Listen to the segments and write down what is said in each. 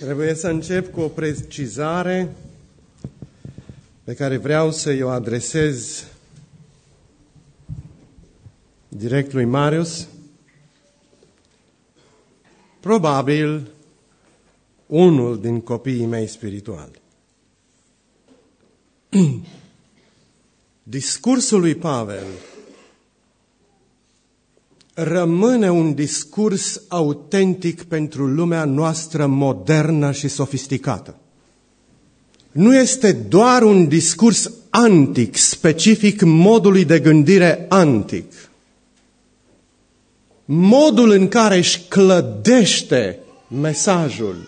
Trebuie să încep cu o precizare pe care vreau să-i o adresez direct lui Marius. Probabil unul din copiii mei spirituali. Discursul lui Pavel rămâne un discurs autentic pentru lumea noastră modernă și sofisticată. Nu este doar un discurs antic, specific modului de gândire antic. Modul în care își clădește mesajul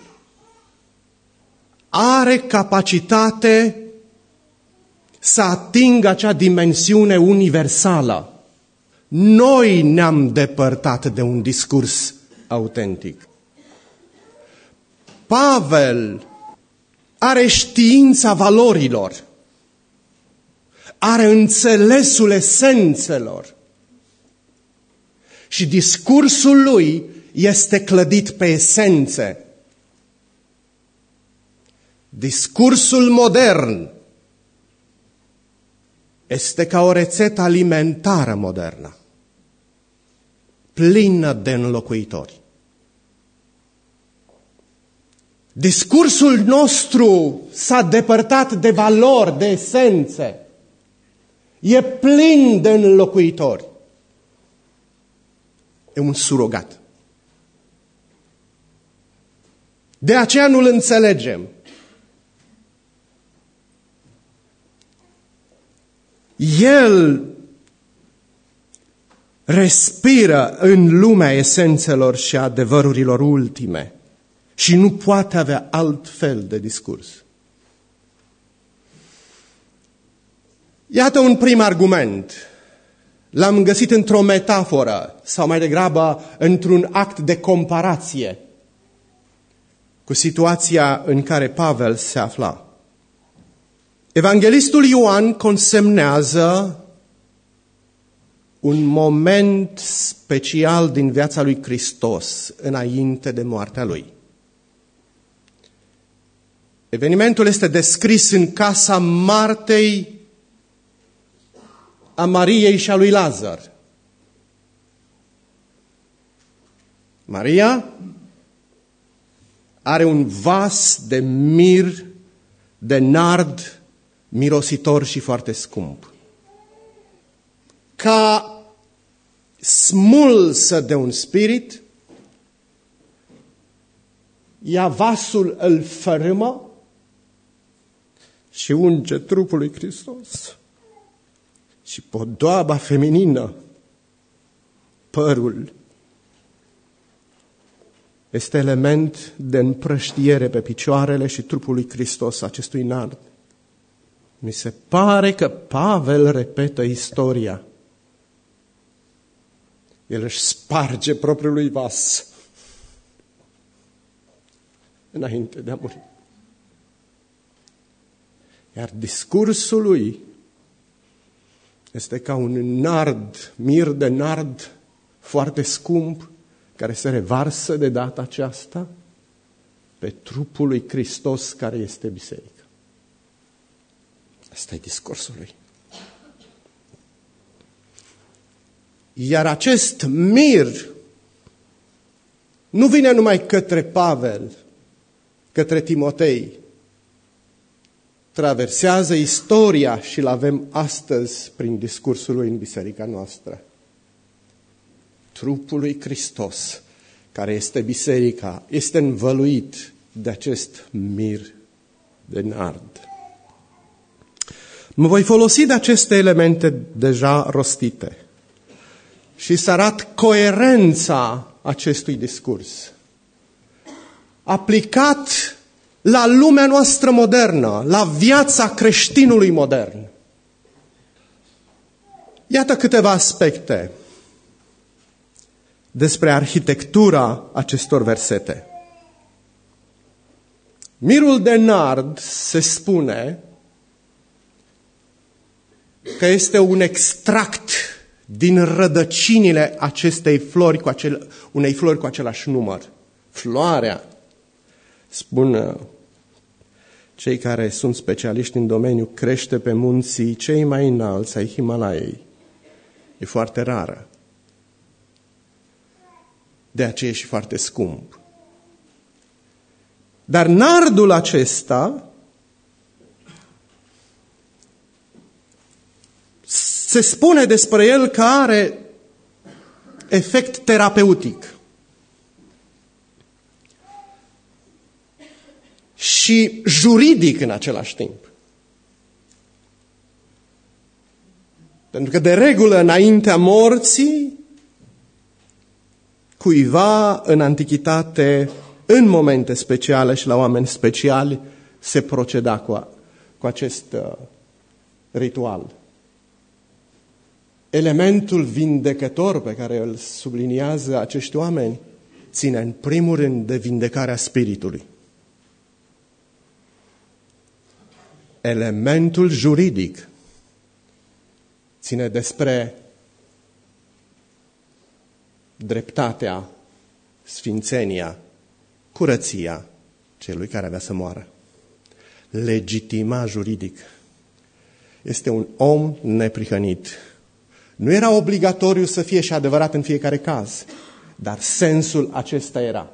are capacitate să atingă acea dimensiune universală. Noi ne-am depărtat de un discurs autentic. Pavel are știința valorilor, are înțelesul esențelor și discursul lui este clădit pe esențe. Discursul modern este ca o rețetă alimentară modernă, plină de înlocuitori. Discursul nostru s-a depărtat de valori, de esențe. E plin de înlocuitori. E un surogat. De aceea nu-l înțelegem. El respiră în lumea esențelor și adevărurilor ultime și nu poate avea alt fel de discurs. Iată un prim argument. L-am găsit într-o metaforă sau mai degrabă într-un act de comparație cu situația în care Pavel se afla. Evanghelistul Ioan consemnează un moment special din viața lui Hristos înainte de moartea lui. Evenimentul este descris în casa Martei, a Mariei și a lui Lazar. Maria are un vas de mir, de nard, mirositor și foarte scump. Ca smulsă de un spirit, ia vasul, îl fărâmă și unge trupul lui Hristos. Și podoaba feminină, părul, este element de împrăștiere pe picioarele și trupul lui Hristos, acestui nard. Mi se pare că Pavel repetă istoria. El își sparge propriului vas înainte de a muri. Iar discursul lui este ca un nard, mir de nard foarte scump, care se revarsă de data aceasta pe trupul lui Hristos care este biserica. Asta e discursul lui. Iar acest mir nu vine numai către Pavel, către Timotei. Traversează istoria și îl avem astăzi prin discursul lui în biserica noastră. Trupul lui Hristos, care este biserica, este învăluit de acest mir de nard. Mă voi folosi de aceste elemente deja rostite și să arăt coerența acestui discurs, aplicat la lumea noastră modernă, la viața creștinului modern. Iată câteva aspecte despre arhitectura acestor versete. Mirul de nard se spune că este un extract din rădăcinile acestei flori unei flori cu același număr. Floarea Spun cei care sunt specialiști în domeniu, crește pe munții cei mai înalți ai Himalaiei. E foarte rară. De aceea e și foarte scump. Dar nardul acesta se spune despre el că are efect terapeutic. Și juridic în același timp. Pentru că de regulă înaintea morții, cuiva în antichitate, în momente speciale și la oameni speciali, se proceda cu acest ritual. Elementul vindecător pe care îl subliniază acești oameni ține în primul rând de vindecarea spiritului. Elementul juridic ține despre dreptatea, sfințenia, curăția celui care avea să moară. Legitima juridic. Este un om neprihănit. Nu era obligatoriu să fie și adevărat în fiecare caz, dar sensul acesta era.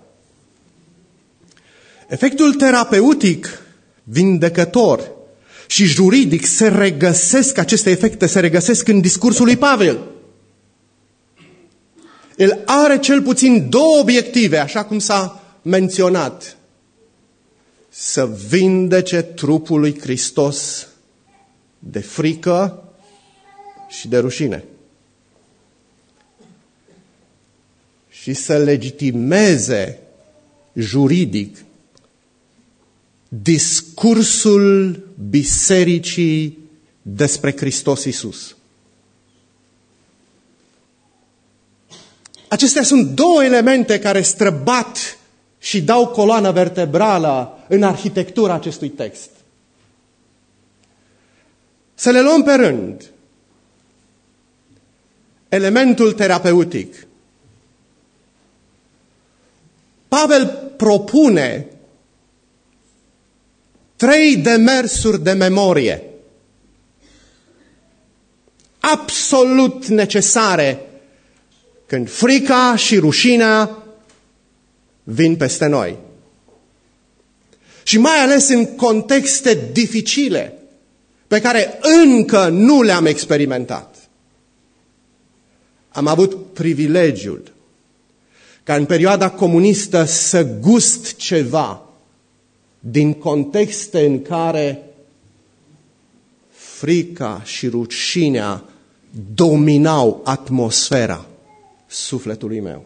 Efectul terapeutic, vindecător și juridic aceste efecte se regăsesc în discursul lui Pavel. El are cel puțin două obiective, așa cum s-a menționat. Să vindece trupul lui Hristos de frică și de rușine. Și să legitimeze juridic discursul bisericii despre Hristos Iisus. Acestea sunt două elemente care străbat și dau coloana vertebrală în arhitectura acestui text. Să le luăm pe rând. Elementul terapeutic. Pavel propune 3 demersuri de memorie absolut necesare când frica și rușinea vin peste noi. Și mai ales în contexte dificile pe care încă nu le-am experimentat. Am avut privilegiul ca în perioada comunistă să gust ceva din contexte în care frica și rușinea dominau atmosfera sufletului meu.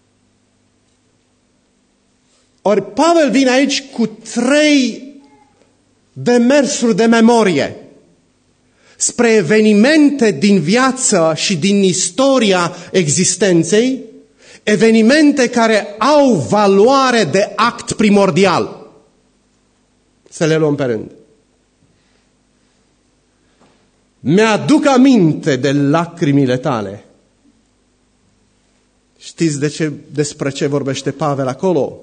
Ori Pavel vine aici cu 3 demersuri de memorie spre evenimente din viață și din istoria existenței, evenimente care au valoare de act primordial. Să le luăm pe rând. Mi-aduc aminte de lacrimile tale. Știți despre ce vorbește Pavel acolo?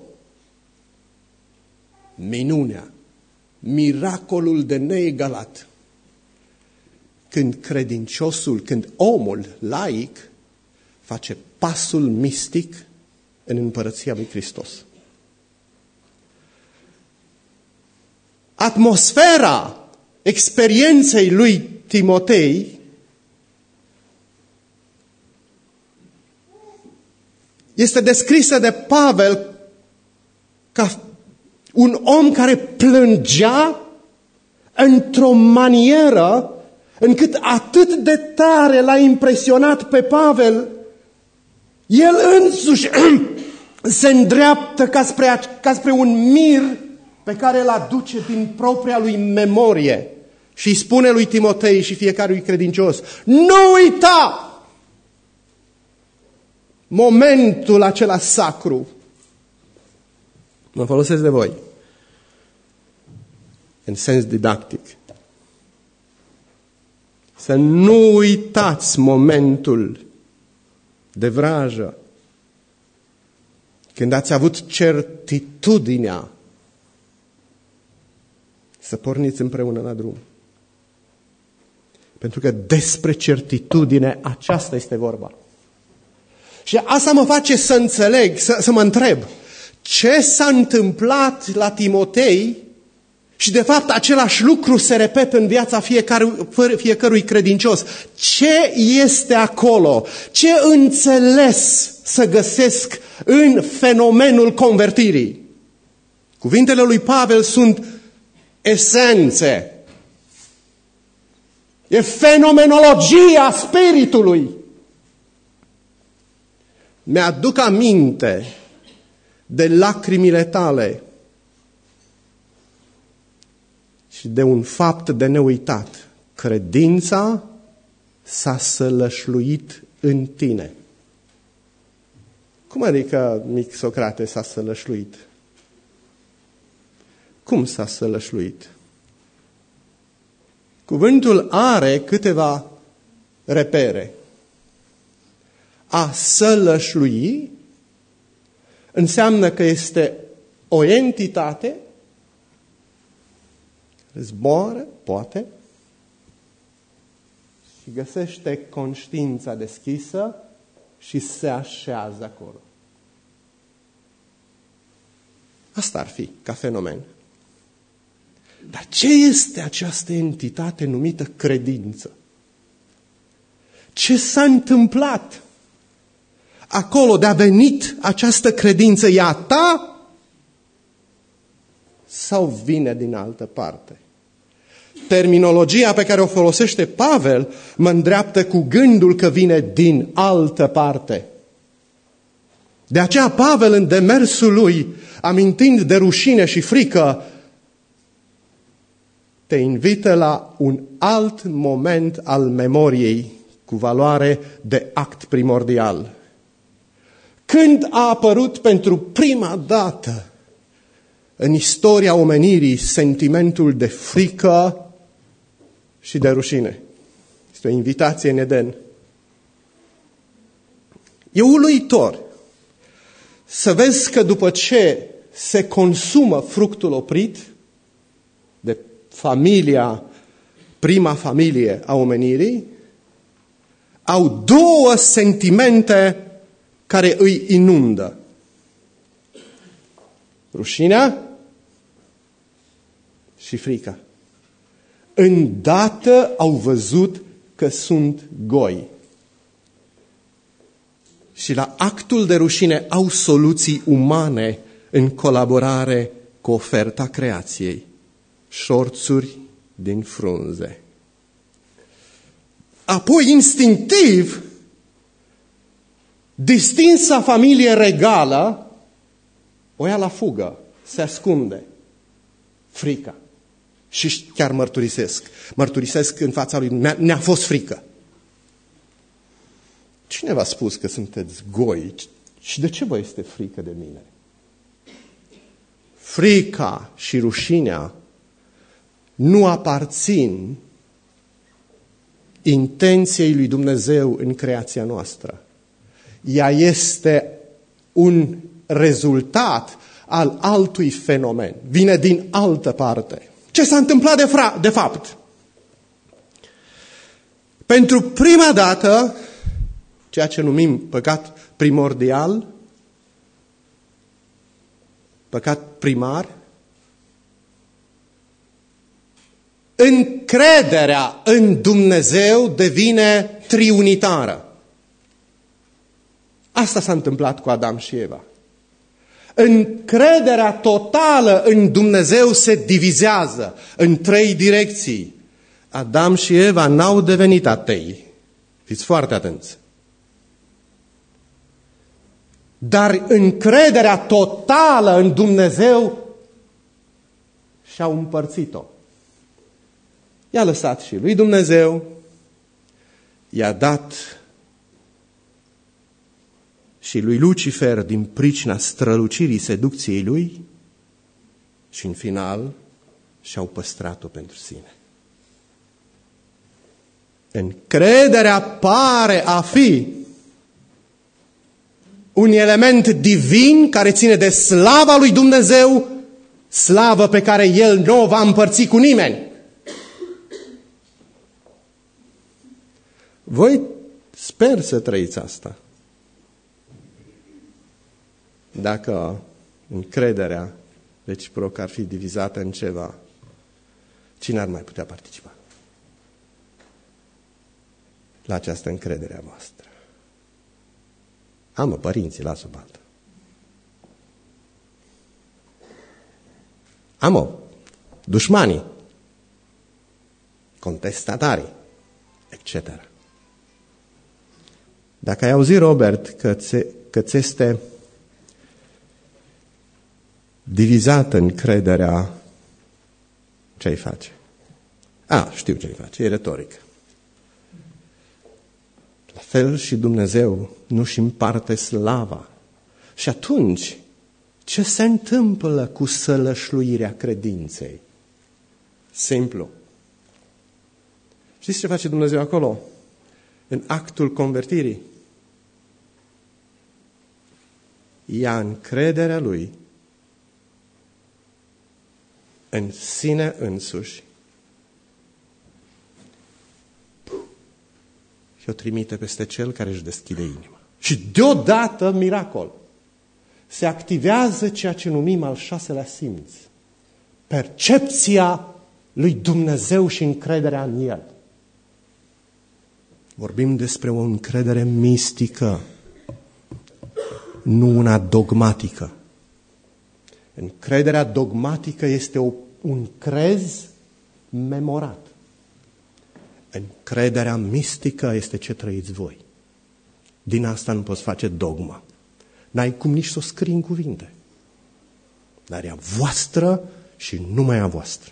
Minunea, miracolul de neegalat. Când credinciosul, când omul laic face pasul mistic în împărăția lui Hristos. Atmosfera experienței lui Timotei este descrisă de Pavel ca un om care plângea într-o manieră încât atât de tare l-a impresionat pe Pavel, el însuși se îndreaptă ca spre un mir pe care îl aduce din propria lui memorie și îi spune lui Timotei și fiecărui credincios: nu uita momentul acela sacru. Mă folosesc de voi în sens didactic. Să nu uitați momentul de vrajă când ați avut certitudinea să porniți împreună la drum. Pentru că despre certitudine aceasta este vorba. Și asta mă face să înțeleg, să mă întreb, ce s-a întâmplat la Timotei și de fapt același lucru se repetă în viața fiecărui credincios. Ce este acolo? Ce înțeles să găsesc în fenomenul convertirii? Cuvintele lui Pavel sunt esențe. E fenomenologia spiritului. Mi-aduc aminte de lacrimile tale și de un fapt de neuitat. Credința s-a sălășluit în tine. Cum adică, mic Socrate, s-a sălășluit? Cum s-a sălășluit? Cuvântul are câteva repere. A sălășlui înseamnă că este o entitate, zboară, poate, și găsește conștiința deschisă și se așează acolo. Asta ar fi ca fenomen. Dar ce este această entitate numită credință? Ce s-a întâmplat acolo de a venit această credință? E a ta sau vine din altă parte? Terminologia pe care o folosește Pavel mă îndreaptă cu gândul că vine din altă parte. De aceea Pavel, în demersul lui, amintind de rușine și frică, te invită la un alt moment al memoriei cu valoare de act primordial. Când a apărut pentru prima dată în istoria omenirii sentimentul de frică și de rușine? Este o invitație în Eden. E uluitor să vezi că după ce se consumă fructul oprit de prima familie a omenirii, au două sentimente care îi inundă. Rușinea și frica. Îndată au văzut că sunt goi. Și la actul de rușine au soluții umane în colaborare cu oferta creației. Șorțuri din frunze. Apoi, instinctiv, distinsa familie regală o ia la fugă, se ascunde. Frica. Și chiar mărturisesc în fața lui, ne-a fost frică. Cine v-a spus că sunteți goi și de ce vă este frică de mine? Frica și rușinea nu aparțin intenției lui Dumnezeu în creația noastră. Ea este un rezultat al altui fenomen. Vine din altă parte. Ce s-a întâmplat de fapt? Pentru prima dată, ceea ce numim păcat primordial, păcat primar, încrederea în Dumnezeu devine triunitară. Asta s-a întâmplat cu Adam și Eva. Încrederea totală în Dumnezeu se divizează în trei direcții. Adam și Eva n-au devenit atei. Fiți foarte atenți. Dar încrederea totală în Dumnezeu și-au împărțit-o. I-a lăsat și lui Dumnezeu, i-a dat și lui Lucifer din pricina strălucirii seducției lui și în final și-au păstrat-o pentru sine. Încrederea pare a fi un element divin care ține de slava lui Dumnezeu Slavă pe care El nu o va împărți cu nimeni. Voi sper să trăiți asta. Dacă încrederea reciprocă ar fi divizată în ceva, cine ar mai putea participa la această încredere a voastră? Părinții, las-o baltă. Dușmanii, contestatarii, etc. Dacă ai auzit, Robert, că ți este divizată încrederea, ce ai face? Știu ce ai face, e retoric. La fel și Dumnezeu nu-și împarte slava. Și atunci, ce se întâmplă cu sălășluirea credinței? Simplu. Știți ce face Dumnezeu acolo? În actul convertirii. Ia încrederea Lui în sine însuși și o trimite peste cel care își deschide inima. Și deodată, miracol, se activează ceea ce numim al 6-lea simț. Percepția lui Dumnezeu și încrederea în El. Vorbim despre o încredere mistică, nu una dogmatică. Încrederea dogmatică este un crez memorat. Încrederea mistică este ce trăiți voi. Din asta nu poți face dogma. N-ai cum nici să o scrii în cuvinte. Dar e a voastră și numai a voastră.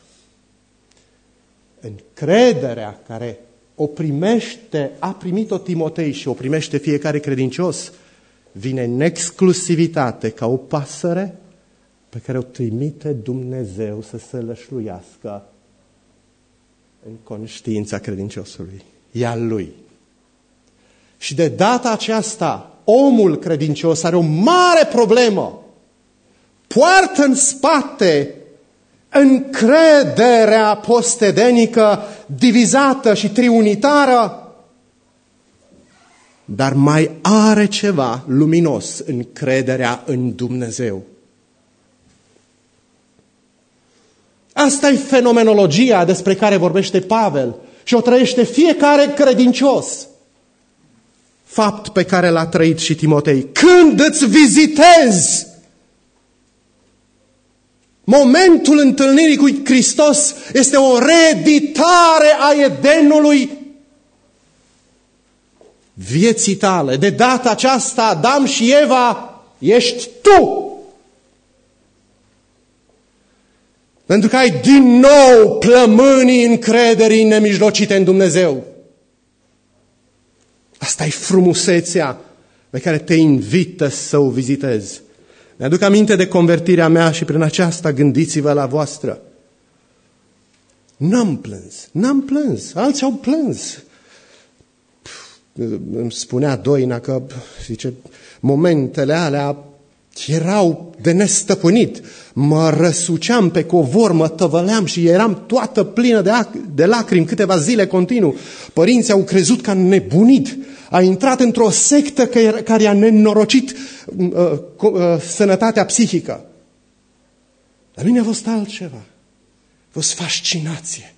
Încrederea care a primit-o Timotei și o primește fiecare credincios, vine în exclusivitate ca o pasăre pe care o trimite Dumnezeu să se lășluiască în conștiința credinciosului. E al Lui. Și de data aceasta, omul credincios are o mare problemă. Poartă în spate încrederea postedenică, divizată și triunitară, dar mai are ceva luminos, încrederea în Dumnezeu. Asta e fenomenologia despre care vorbește Pavel și o trăiește fiecare credincios. Fapt pe care l-a trăit și Timotei. Când îți vizitezi momentul întâlnirii cu Hristos, este o reeditare a Edenului vieții tale. De data aceasta, Adam și Eva, ești tu. Pentru că ai din nou plămânii încrederii nemijlocite în Dumnezeu. Asta e frumusețea pe care te invită să o vizitezi. Mi-aduc aminte de convertirea mea și prin aceasta gândiți-vă la voastră. N-am plâns, alții au plâns. Îmi spunea Doina că, zice, momentele alea erau de nestăpânit. Mă răsuceam pe covor, mă tăvăleam și eram toată plină de lacrimi câteva zile continuu. Părinții au crezut că am nebunit. A intrat într-o sectă care i-a nenorocit sănătatea psihică. La mine a fost altceva. A fost fascinație,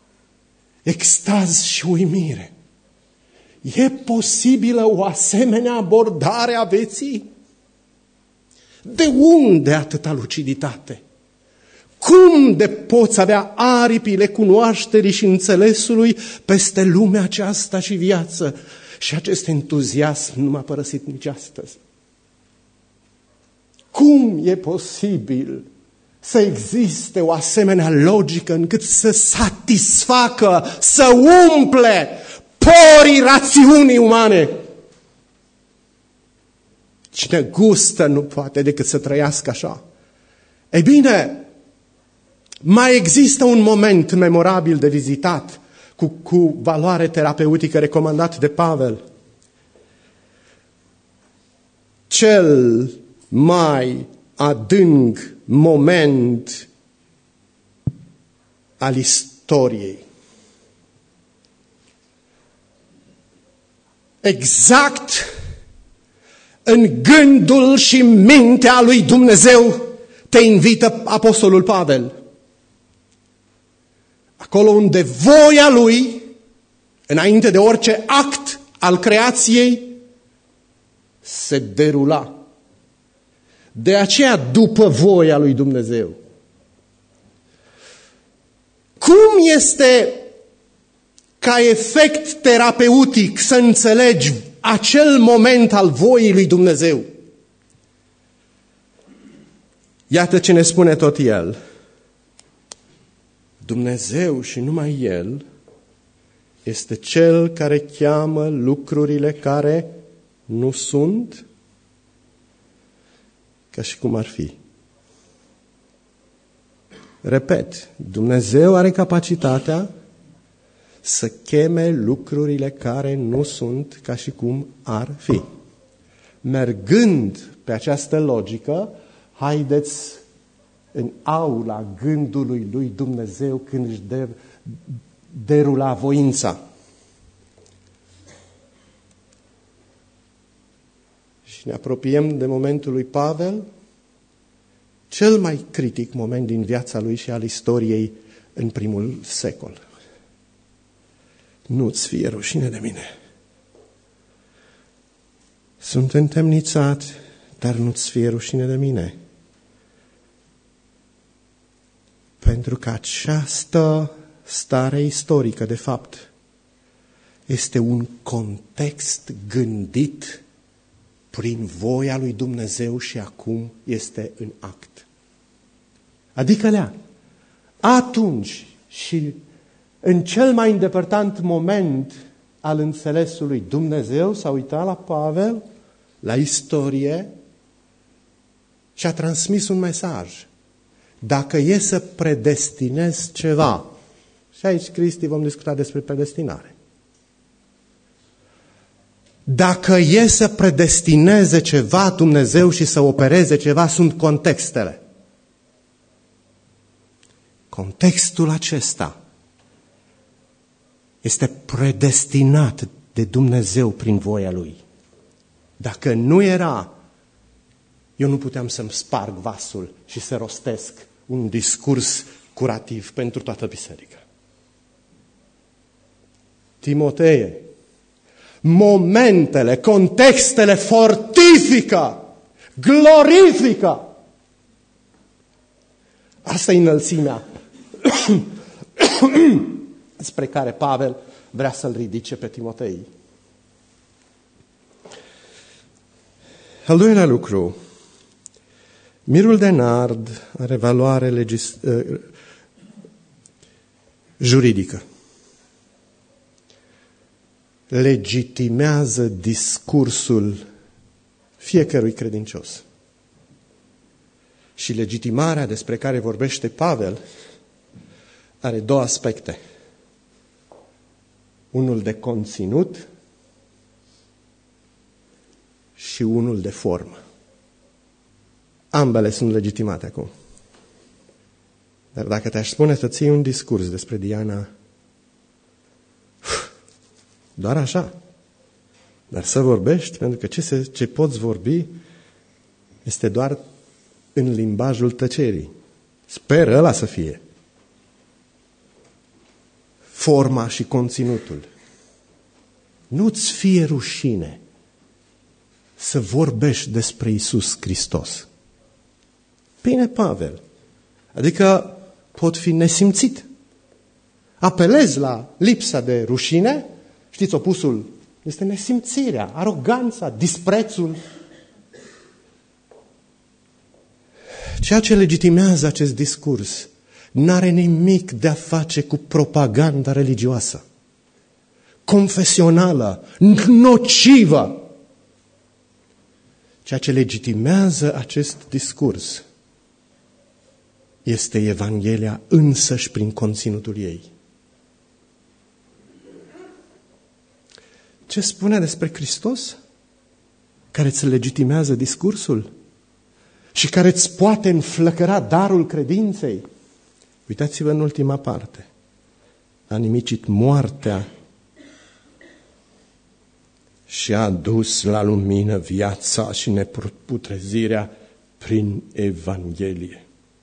extaz și uimire. E posibilă o asemenea abordare a vieții? De unde atâta luciditate? Cum de poți avea aripile cunoașterii și înțelesului peste lumea aceasta și viață? Și acest entuziasm nu m-a părăsit nici astăzi. Cum e posibil să existe o asemenea logică încât să satisfacă, să umple porii rațiunii umane? Cine gustă nu poate decât să trăiască așa. Ei bine, mai există un moment memorabil de vizitat cu valoare terapeutică recomandat de Pavel. Cel mai adânc moment al istoriei. Exact în gândul și mintea lui Dumnezeu te invită Apostolul Pavel. Acolo unde voia lui, înainte de orice act al creației, se derula. De aceea, după voia lui Dumnezeu. Cum este ca efect terapeutic să înțelegi acel moment al voii lui Dumnezeu? Iată ce ne spune tot el. Dumnezeu și numai El este Cel care cheamă lucrurile care nu sunt ca și cum ar fi. Repet, Dumnezeu are capacitatea să cheme lucrurile care nu sunt ca și cum ar fi. Mergând pe această logică, haideți în aula gândului lui Dumnezeu când își derula voința. Și ne apropiem de momentul lui Pavel, cel mai critic moment din viața lui și al istoriei în primul secol. Nu-ți fie rușine de mine. Sunt întemnițat, dar nu-ți fie rușine de mine. Pentru că această stare istorică, de fapt, este un context gândit prin voia lui Dumnezeu și acum este în act. Adică atunci și în cel mai îndepărtat moment al înțelesului, Dumnezeu s-a uitat la Pavel, la istorie și a transmis un mesaj. Dacă e să predestinezi ceva, și aici, Cristi, vom discuta despre predestinare. Dacă e să predestineze ceva Dumnezeu și să opereze ceva, sunt contextele. Contextul acesta este predestinat de Dumnezeu prin voia Lui. Dacă nu era, eu nu puteam să-mi sparg vasul și să rostesc un discurs curativ pentru toată biserica. Timotee, momentele, contextele fortifică, glorifică. Asta e înălțimea spre care Pavel vrea să-l ridice pe Timotei. Al doilea lucru, mirul de nard are valoare juridică. Legitimează discursul fiecărui credincios. Și legitimarea despre care vorbește Pavel are două aspecte. Unul de conținut și unul de formă. Ambele sunt legitimate acum. Dar dacă te-aș spune să ții un discurs despre Diana, doar așa. Dar să vorbești, pentru că ce poți vorbi este doar în limbajul tăcerii. Sper ăla să fie. Forma și conținutul. Nu-ți fie rușine să vorbești despre Iisus Hristos. Bine, Pavel. Adică pot fi nesimțit. Apelezi la lipsa de rușine. Știți, opusul este nesimțirea, aroganța, disprețul. Ceea ce legitimează acest discurs n-are nimic de a face cu propaganda religioasă, confesională, nocivă. Ceea ce legitimează acest discurs este Evanghelia însăși prin conținutul ei. Ce spune despre Hristos care îți legitimează discursul? și care îți poate înflăcăra darul credinței. Uitați-vă în ultima parte. A nimicit moartea și a adus la lumină viața și neputrezirea prin Evanghelie.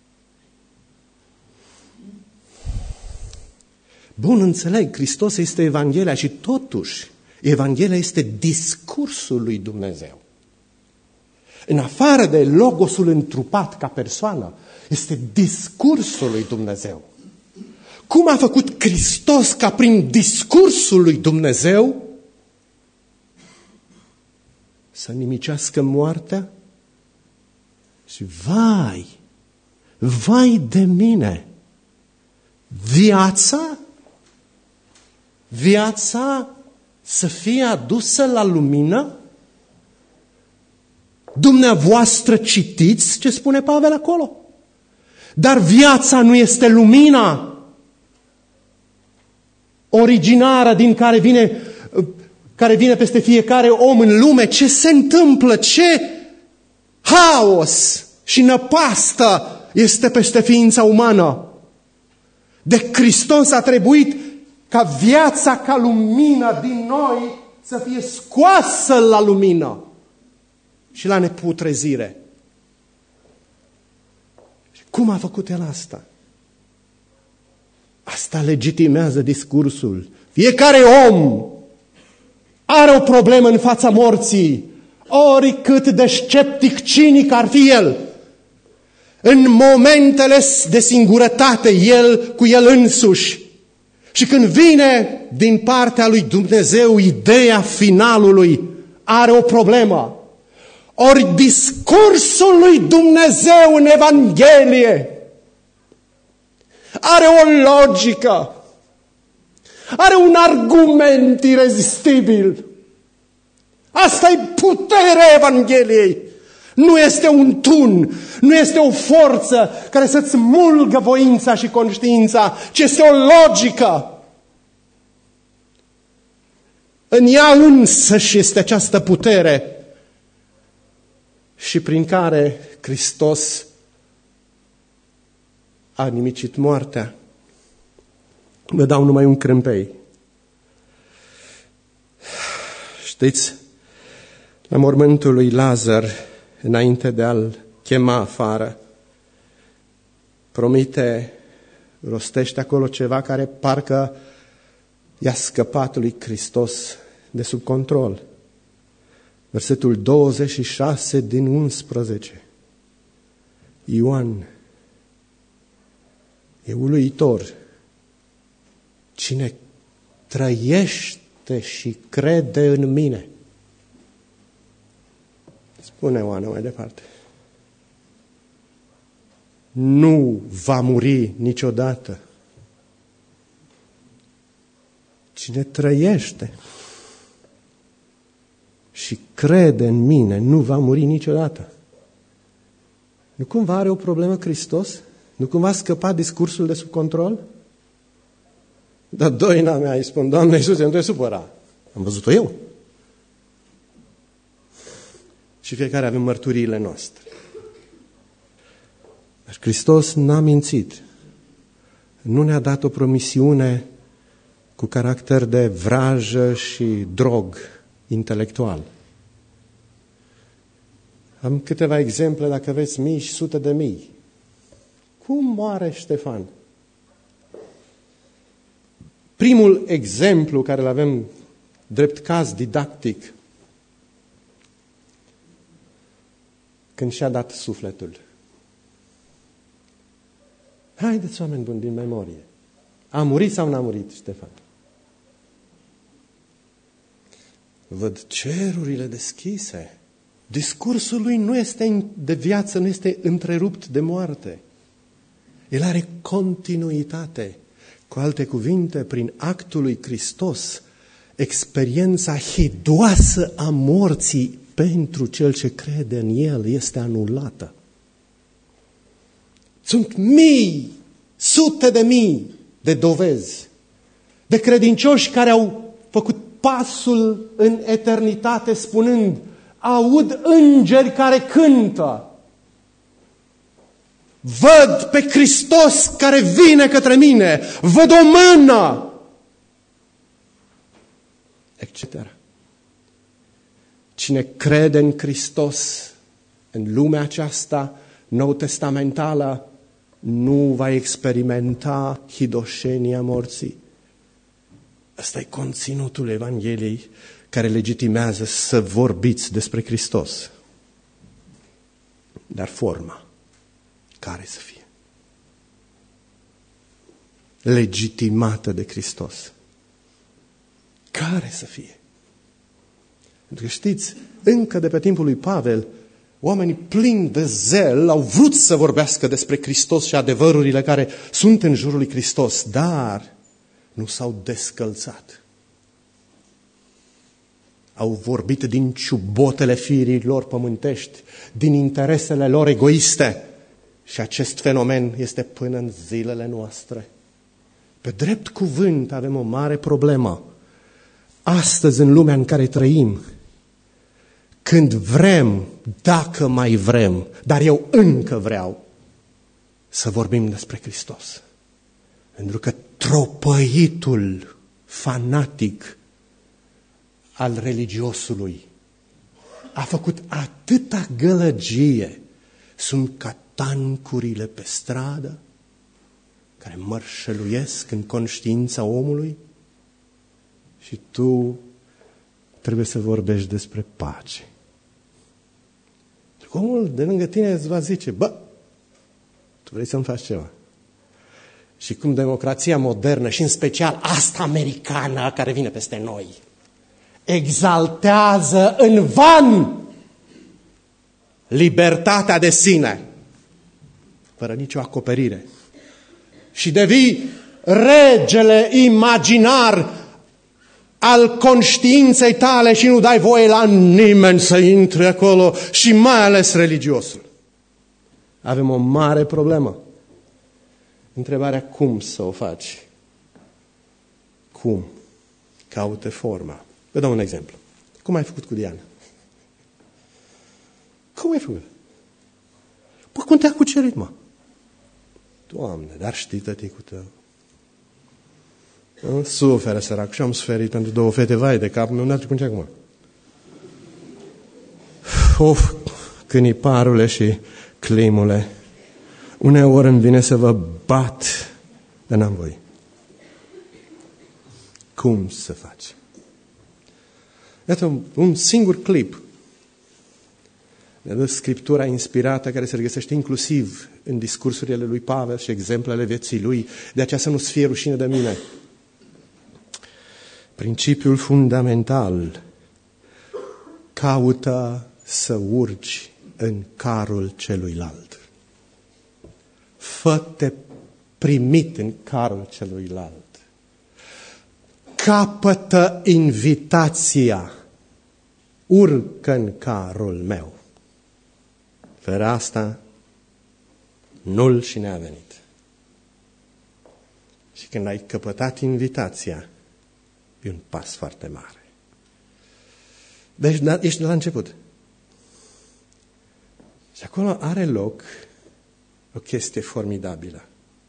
Bun, înțeleg, Hristos este Evanghelia și totuși Evanghelia este discursul lui Dumnezeu. În afară de logosul întrupat ca persoană, este discursul lui Dumnezeu. Cum a făcut Hristos ca prin discursul lui Dumnezeu să nimicească moartea? Și vai de mine, viața să fie adusă la lumină? Dumneavoastră citiți ce spune Pavel acolo. Dar viața nu este lumina originară din care vine peste fiecare om în lume. Ce se întâmplă? Ce haos și năpastă este peste ființa umană. De Hristos a trebuit ca viața ca lumină din noi să fie scoasă la lumină și la neputrezire. Cum a făcut El asta? Asta legitimează discursul. Fiecare om are o problemă în fața morții, oricât de sceptic, cinic ar fi el. În momentele de singurătate, cu el însuși. Și când vine din partea lui Dumnezeu ideea finalului, are o problemă. Ori discursul lui Dumnezeu în Evanghelie are o logică, are un argument irezistibil. Asta e puterea Evangheliei. Nu este un tun, nu este o forță care să-ți mulgă voința și conștiința, ci este o logică. În ea însăși este această putere și prin care Hristos a nimicit moartea. Vă dau numai un crâmpei. Știți, la mormântul lui Lazar, înainte de a-l chema afară, rostește acolo ceva care parcă i-a scăpat lui Hristos de sub control. Versetul 26 din 11. Ioan, e uluitor. Cine trăiește și crede în mine, spune Ioan mai departe, nu va muri niciodată. Cine trăiește și crede în mine nu va muri niciodată. Nu cumva are o problemă Hristos? Nu cumva a scăpat discursul de sub control? Dar doina mea îi spun, Doamne Iisuse, nu te supăra. Am văzut-o eu. Și fiecare avem mărturiile noastre. Dar Hristos n-a mințit. Nu ne-a dat o promisiune cu caracter de vrajă și drog intelectual. Am câteva exemple, dacă aveți mii și sute de mii. Cum moare Ștefan? Primul exemplu care îl avem drept caz didactic, când și-a dat sufletul. Haideți, oameni buni, din memorie. A murit sau n-a murit Ștefan? Văd cerurile deschise. Discursul lui nu este de viață, nu este întrerupt de moarte. El are continuitate. Cu alte cuvinte, prin actul lui Hristos, experiența hidoasă a morții pentru cel ce crede în El este anulată. Sunt mii, sute de mii de dovezi de credincioși care au făcut pasul în eternitate spunând, aud îngeri care cântă. Văd pe Hristos care vine către mine. Văd o mână. Etc. Cine crede în Hristos, în lumea aceasta nou-testamentală, nu va experimenta hidoșenia morții. Ăsta e conținutul Evangheliei care legitimează să vorbiți despre Hristos. Dar forma, care să fie? Legitimată de Hristos. Care să fie? Pentru că știți, încă de pe timpul lui Pavel, oamenii plini de zel au vrut să vorbească despre Hristos și adevărurile care sunt în jurul lui Hristos, dar nu s-au descălțat. Au vorbit din ciubotele firii lor pământești, din interesele lor egoiste. Și acest fenomen este până în zilele noastre. Pe drept cuvânt avem o mare problemă. Astăzi, în lumea în care trăim, când vrem, dacă mai vrem, dar eu încă vreau să vorbim despre Hristos. Pentru că tropăitul fanatic al religiosului a făcut atâta gălăgie. Sunt ca tancurile pe stradă care mărșăluiesc în conștiința omului și tu trebuie să vorbești despre pace. Omul de lângă tine îți va zice, tu vrei să-mi faci ceva. Și cum democrația modernă și în special asta americană care vine peste noi exaltează în van libertatea de sine fără nicio acoperire și devii regele imaginar al conștiinței tale și nu dai voie la nimeni să intre acolo și mai ales religiosul. Avem o mare problemă. Întrebarea cum să o faci? Cum? Caute forma. Vă dau un exemplu. Cum ai făcut cu Diana? Cum ai făcut? Păi cum te-a cucerit, mă? Doamne, dar știi tăticul tău. Suferă sărac și am suferit pentru 2 fete, vai de capul meu, n-a trecut nici acum. Câniparule și climule, uneori îmi vine să vă bat, dar n-am voie. Cum să faci? Iată un singur clip. Ne dă Scriptura inspirată care se regăsește inclusiv în discursurile lui Pavel și exemplele vieții lui. De aceea să nu-ți fie rușine de mine. Principiul fundamental: caută să urci în carul celuilalt. Fă-te primit în carul celuilalt. Capătă invitația. Urcă în carul meu. Fără asta, nul și neavenit. Și când ai căpătat invitația, e un pas foarte mare. Deci ești de la început. Și acolo are loc o chestie formidabilă.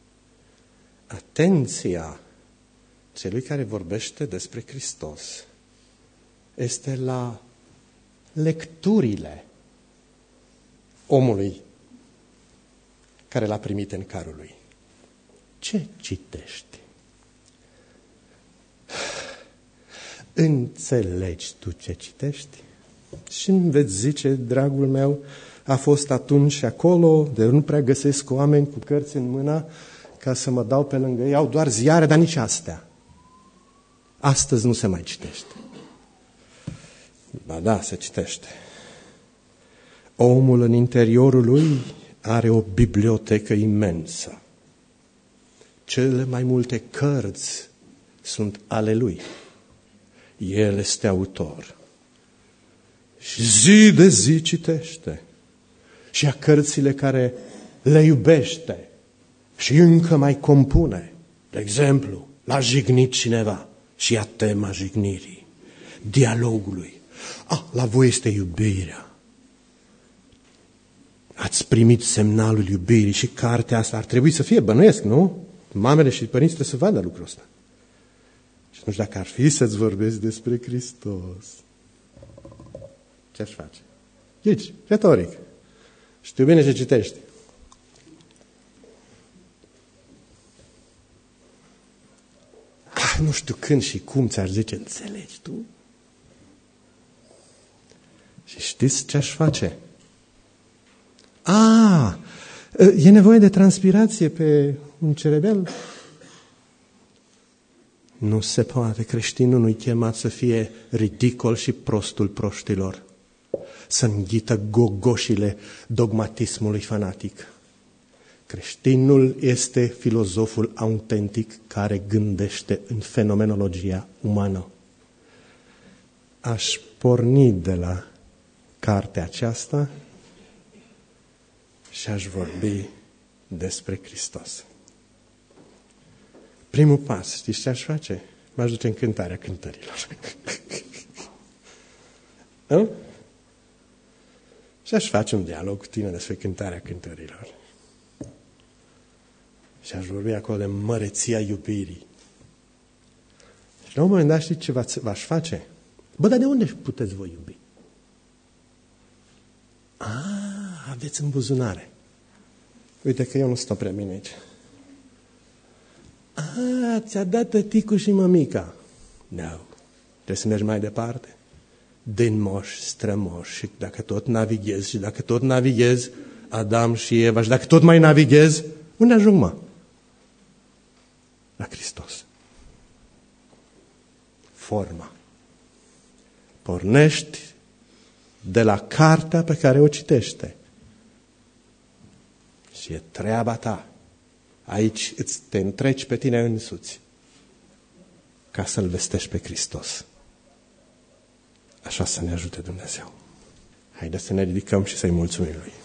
Atenția celui care vorbește despre Hristos este la lecturile omului care l-a primit în carul lui. Ce citești? Înțelegi tu ce citești? Și îmi veți zice, dragul meu, a fost atunci și acolo, de nu prea găsesc oameni cu cărți în mână ca să mă dau pe lângă ei, au doar ziare, dar nici astea. Astăzi nu se mai citește. Ba da, se citește. Omul în interiorul lui are o bibliotecă imensă. Cele mai multe cărți sunt ale lui. El este autor. Și zi de zi citește. Și a cărțile care le iubește. Și încă mai compune. De exemplu, l-a jignit cineva și ia tema jignirii, dialogului. La voi este iubirea. Ați primit semnalul iubirii și cartea asta ar trebui să fie, bănuiesc, nu? Mamele și părinții trebuie să vadă lucrul ăsta. Și nu știu dacă ar fi să-ți vorbesc despre Hristos. Ce aș face? Zici, retoric. Știu bine ce citești. Nu știu când și cum ți-ar zice, înțelegi tu? Și știți ce aș face? E nevoie de transpirație pe un cerebel? Nu se poate. Creștinul nu-i chemat să fie ridicol și prostul proștilor, să înghită gogoșile dogmatismului fanatic. Creștinul este filozoful autentic care gândește în fenomenologia umană. Aș porni de la cartea aceasta și aș vorbi despre Hristos. Primul pas, știți ce aș face? M-aș duce în cântarea cântărilor. Și aș face un dialog cu tine despre cântarea cântărilor. Și aș vorbi acolo de măreția iubirii. Și la un moment dat știți ce v-aș face? Bă, dar de unde puteți voi iubi? Aveți în buzunare. Uite că eu nu stau prea bine aici. Ți-a dat tăticul și mămica. Nu. Trebuie să mergi mai departe. Din moș, strămoș. Și dacă tot navighezi, Adam și Eva, și dacă tot mai navighezi, unde ajung, mă? La Hristos. Forma. Pornești de la cartea pe care o citește. Și e treaba ta. Aici te întreci pe tine însuți ca să-L vestești pe Hristos. Așa să ne ajute Dumnezeu. Haideți să ne ridicăm și să-i mulțumim Lui.